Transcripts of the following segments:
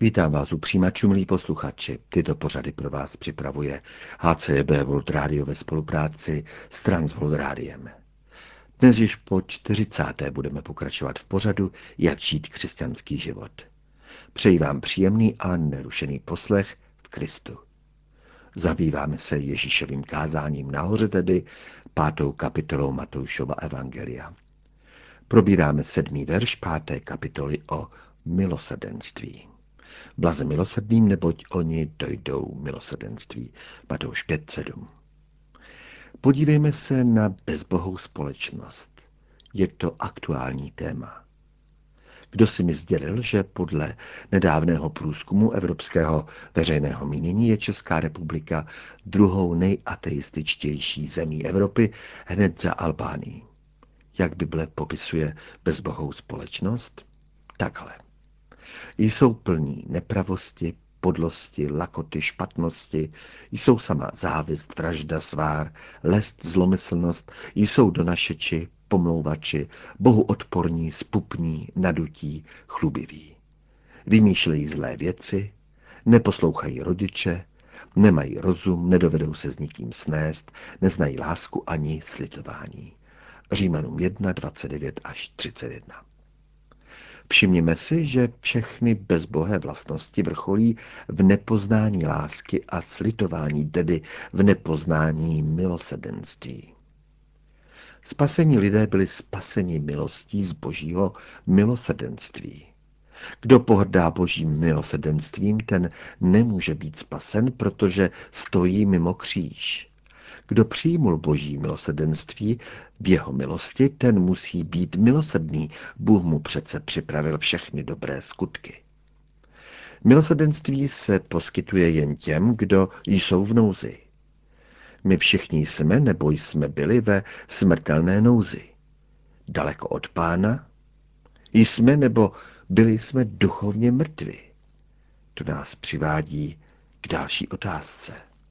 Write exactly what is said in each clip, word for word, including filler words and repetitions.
Vítám vás u přijímačů, milí posluchači. Tyto pořady pro vás připravuje H C B World Radio ve spolupráci s Transworld Rádiem. Dnes již po čtyřicáté budeme pokračovat v pořadu Jak žít křesťanský život. Přeji vám příjemný a nerušený poslech v Kristu. Zabýváme se Ježíšovým kázáním nahoře, tedy pátou kapitolou Matoušova evangelia. Probíráme sedmý verš páté kapitoly o milosrdenství. Blaze milosrdným, neboť oni dojdou milosrdenství. Matouš pět sedm. Podívejme se na bezbohou společnost. Je to aktuální téma. Kdo si mi sdělil, že podle nedávného průzkumu evropského veřejného mínění je Česká republika druhou nejateističtější zemí Evropy hned za Albánií? Jak Bible popisuje bezbohou společnost? Takhle. Jsou plní nepravosti, podlosti, lakoty, špatnosti, jsou sama závist, vražda, svár, lest, zlomyslnost, jsou donašeči, pomlouvači, Bohu odporní, spupní, nadutí, chlubiví. Vymýšlejí zlé věci, neposlouchají rodiče, nemají rozum, nedovedou se s nikým snést, neznají lásku ani slitování. Římanům jedna, dvacet devět až třicet jedna. Všimněme si, že všechny bezbohé vlastnosti vrcholí v nepoznání lásky a slitování, tedy v nepoznání milosrdenství. Spasení lidé byli spaseni milostí z božího milosrdenství. Kdo pohrdá božím milosrdenstvím, ten nemůže být spasen, protože stojí mimo kříž. Kdo přijmul boží milosrdenství v jeho milosti, ten musí být milosrdný. Bůh mu přece připravil všechny dobré skutky. Milosrdenství se poskytuje jen těm, kdo jsou v nouzi. My všichni jsme nebo jsme byli ve smrtelné nouzi. Daleko od Pána? Jsme nebo byli jsme duchovně mrtvi? To nás přivádí k další otázce.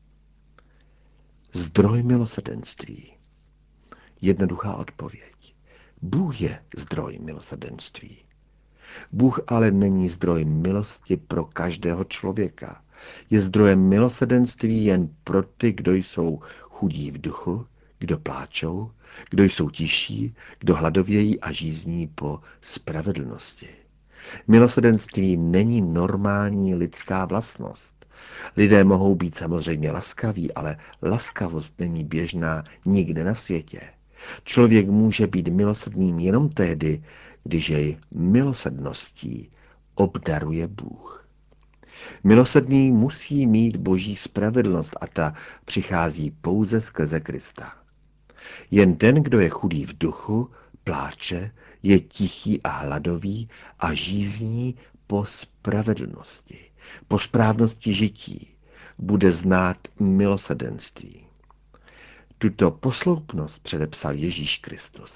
Zdroj milosrdenství. Jednoduchá odpověď. Bůh je zdroj milosrdenství. Bůh ale není zdroj milosti pro každého člověka. Je zdrojem milosrdenství jen pro ty, kdo jsou chudí v duchu, kdo pláčou, kdo jsou tiší, kdo hladovějí a žízní po spravedlnosti. Milosrdenství není normální lidská vlastnost. Lidé mohou být samozřejmě laskaví, ale laskavost není běžná nikde na světě. Člověk může být milosrdným jenom tehdy, když jej milosrdností obdaruje Bůh. Milosrdný musí mít boží spravedlnost a ta přichází pouze skrze Krista. Jen ten, kdo je chudý v duchu, pláče, je tichý a hladový a žízní po spravedlnosti, po správnosti žití, bude znát milosrdenství. Tuto posloupnost předepsal Ježíš Kristus.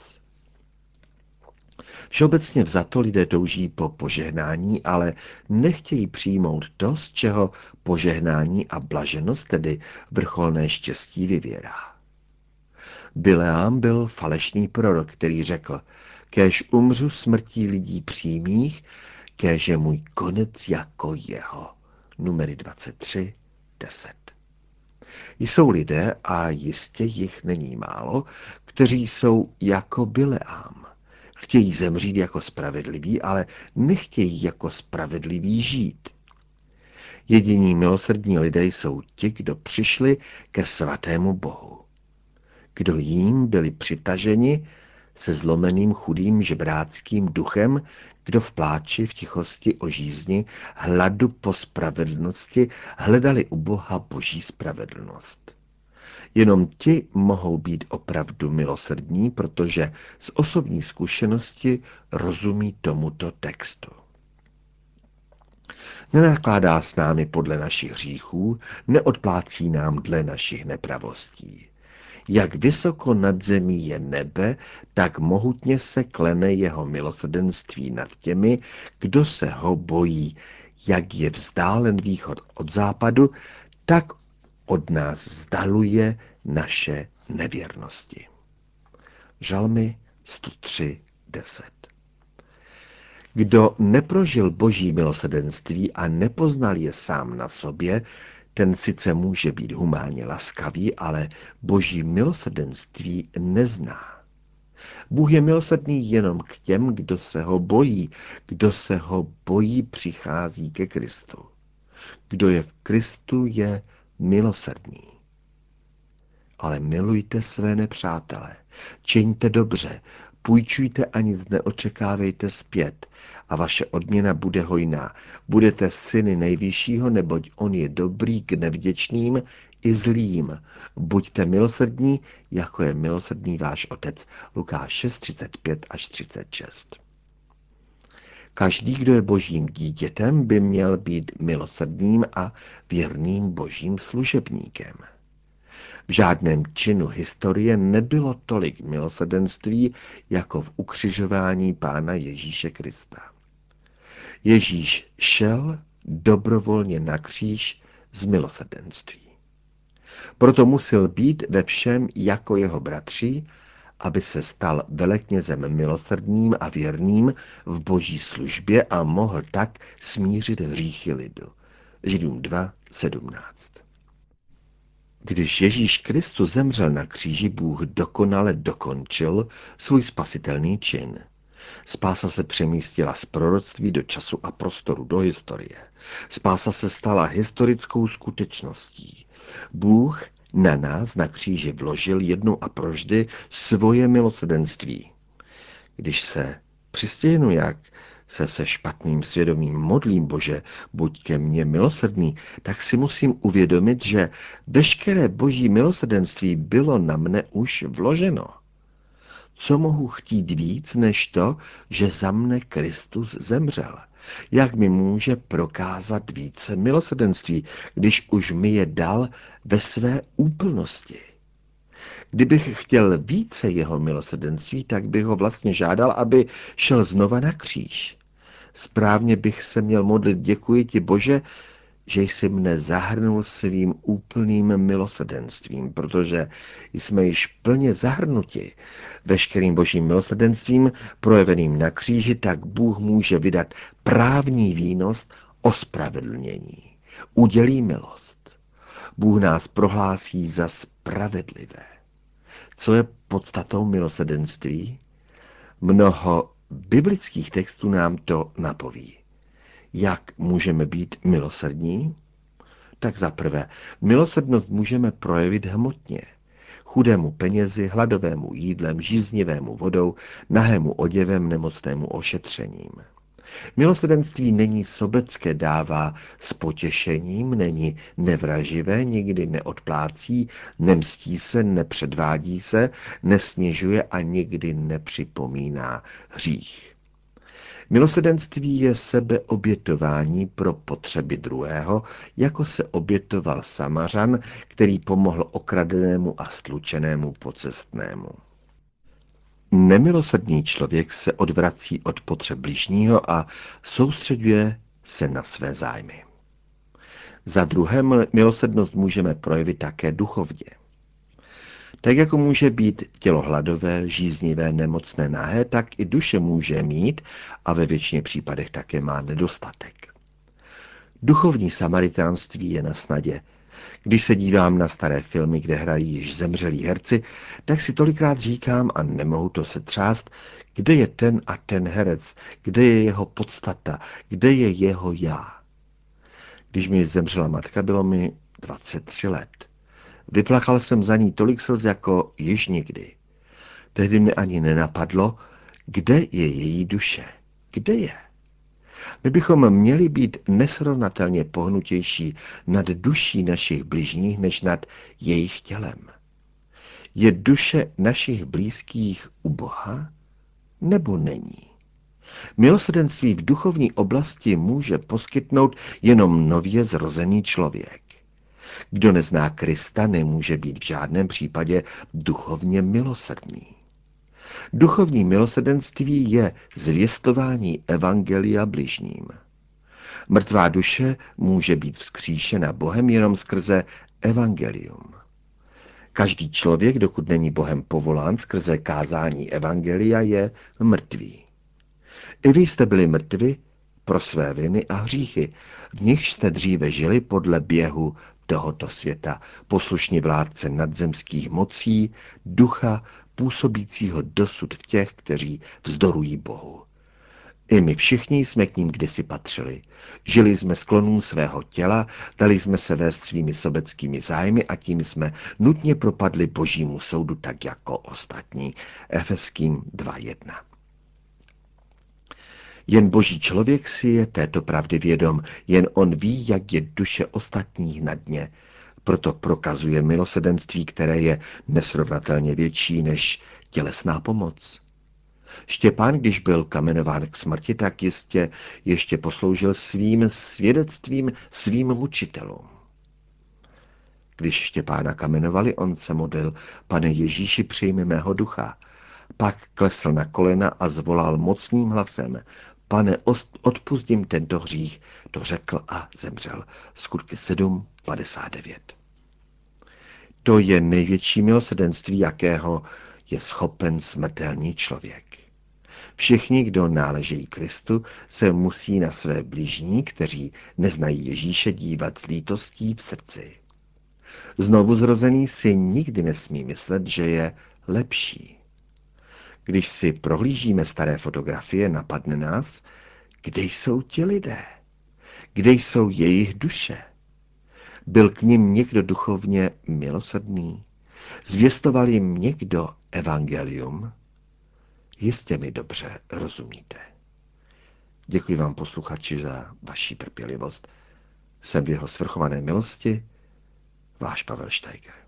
Všeobecně vzato lidé touží po požehnání, ale nechtějí přijmout to, z čeho požehnání a blaženost, tedy vrcholné štěstí, vyvěrá. Bileám byl falešný prorok, který řekl, kéž umřu smrtí lidí přímých, kéž je můj konec jako jeho. Numery dvacet tři, deset. Jsou lidé, a jistě jich není málo, kteří jsou jako Bileám. Chtějí zemřít jako spravedliví, ale nechtějí jako spravedliví žít. Jediní milosrdní lidé jsou ti, kdo přišli ke svatému Bohu. Kdo jím byli přitaženi se zlomeným chudým žebráckým duchem, kdo v pláči, v tichosti o žízni, hladu po spravedlnosti hledali u Boha boží spravedlnost. Jenom ti mohou být opravdu milosrdní, protože z osobní zkušenosti rozumí tomuto textu. Nenakládá s námi podle našich hříchů, neodplácí nám dle našich nepravostí. Jak vysoko nad zemí je nebe, tak mohutně se klene jeho milosrdenství nad těmi, kdo se ho bojí. Jak je vzdálen východ od západu, tak od nás vzdaluje naše nevěrnosti. Žalmy sto tři, deset. Kdo neprožil boží milosrdenství a nepoznal je sám na sobě, ten sice může být humánně laskavý, ale boží milosrdenství nezná. Bůh je milosrdný jenom k těm, kdo se ho bojí. Kdo se ho bojí, přichází ke Kristu. Kdo je v Kristu, je milosrdný. Ale milujte své nepřátele, čiňte dobře, půjčujte a nic neočekávejte zpět a vaše odměna bude hojná. Budete syny nejvyššího, neboť on je dobrý k nevděčným i zlým. Buďte milosrdní, jako je milosrdný váš otec. Lukáš šest, třicet pět až třicet šest. Každý, kdo je božím dítětem, by měl být milosrdným a věrným božím služebníkem. V žádném činu historie nebylo tolik milosrdenství, jako v ukřižování Pána Ježíše Krista. Ježíš šel dobrovolně na kříž z milosrdenství. Proto musel být ve všem jako jeho bratři, aby se stal veleknězem milosrdným a věrným v boží službě a mohl tak smířit hříchy lidu. Židům dva sedmnáct. Když Ježíš Kristus zemřel na kříži, Bůh dokonale dokončil svůj spasitelný čin. Spása se přemístila z proroctví do času a prostoru, do historie. Spása se stala historickou skutečností. Bůh na nás na kříži vložil jednou a provždy svoje milosrdenství. Když se přistěhnu, jak se se špatným svědomím modlím, Bože, buď ke mně milosrdný, tak si musím uvědomit, že veškeré boží milosrdenství bylo na mne už vloženo. Co mohu chtít víc, než to, že za mne Kristus zemřel? Jak mi může prokázat více milosrdenství, když už mi je dal ve své úplnosti? Kdybych chtěl více jeho milosrdenství, tak bych ho vlastně žádal, aby šel znova na kříž. Správně bych se měl modlit: děkuji ti, Bože, že jsi mne zahrnul svým úplným milosrdenstvím, protože jsme již plně zahrnuti veškerým božím milosrdenstvím projeveným na kříži, tak Bůh může vydat právní výnos ospravedlnění. Udělí milost. Bůh nás prohlásí za spravedlivé. Co je podstatou milosrdenství? Mnoho biblických textů nám to napoví. Jak můžeme být milosrdní? Tak za prvé, milosrdnost můžeme projevit hmotně. Chudému penězi, hladovému jídlem, žíznivému vodou, nahému oděvem, nemocnému ošetřením. Milosrdenství není sobecké, dává s potěšením, není nevraživé, nikdy neodplácí, nemstí se, nepředvádí se, nesnižuje a nikdy nepřipomíná hřích. Milosrdenství je sebeobětování pro potřeby druhého, jako se obětoval Samařan, který pomohl okradenému a stlučenému pocestnému. Nemilosrdný člověk se odvrací od potřeb bližního a soustřeďuje se na své zájmy. Za druhé, milosrdnost můžeme projevit také duchovně. Tak jako může být tělo hladové, žíznivé, nemocné, nahé, tak i duše může mít a ve většině případech také má nedostatek. Duchovní samaritánství je na snadě. Když se dívám na staré filmy, kde hrají již zemřelí herci, tak si tolikrát říkám, a nemohu to setřást, kde je ten a ten herec, kde je jeho podstata, kde je jeho já. Když mi zemřela matka, bylo mi dvacet tři let. Vyplakal jsem za ní tolik slz jako již nikdy. Tehdy mě ani nenapadlo, kde je její duše. Kde je? My bychom měli být nesrovnatelně pohnutější nad duší našich bližních, než nad jejich tělem. Je duše našich blízkých u Boha, nebo není? Milosrdenství v duchovní oblasti může poskytnout jenom nově zrozený člověk. Kdo nezná Krista, nemůže být v žádném případě duchovně milosrdný. Duchovní milosrdenství je zvěstování evangelia bližním. Mrtvá duše může být vzkříšena Bohem jenom skrze evangelium. Každý člověk, dokud není Bohem povolán skrze kázání evangelia, je mrtvý. I vy jste byli mrtvi pro své viny a hříchy, v nichž jste dříve žili podle běhu tohoto světa, poslušní vládce nadzemských mocí, ducha působícího dosud v těch, kteří vzdorují Bohu. I my všichni jsme k ním kdysi patřili. Žili jsme sklonům svého těla, dali jsme se vést svými sobeckými zájmy a tím jsme nutně propadli božímu soudu tak jako ostatní. Efeským dva jedna. Jen boží člověk si je této pravdy vědom, jen on ví, jak je duše ostatních na dně. Proto prokazuje milosedenství, které je nesrovnatelně větší než tělesná pomoc. Štěpán, když byl kamenován k smrti, tak jistě ještě posloužil svým svědectvím svým mučitelům. Když Štěpána kamenovali, on se modlil: Pane Ježíši, přijmi mého ducha. Pak klesl na kolena a zvolal mocným hlasem: Pane, odpusť jim tento hřích. To řekl a zemřel. Skutky sedm padesát devět. To je největší milosedenství, jakého je schopen smrtelný člověk. Všichni, kdo náležejí Kristu, se musí na své bližní, kteří neznají Ježíše, dívat s lítostí v srdci. Znovu zrozený si nikdy nesmí myslet, že je lepší. Když si prohlížíme staré fotografie, napadne nás, kde jsou ti lidé? Kde jsou jejich duše? Byl k nim někdo duchovně milosrdný? Zvěstoval jim někdo evangelium? Jistě mi dobře rozumíte. Děkuji vám, posluchači, za vaši trpělivost. Jsem v jeho svrchované milosti, váš Pavel Steiger.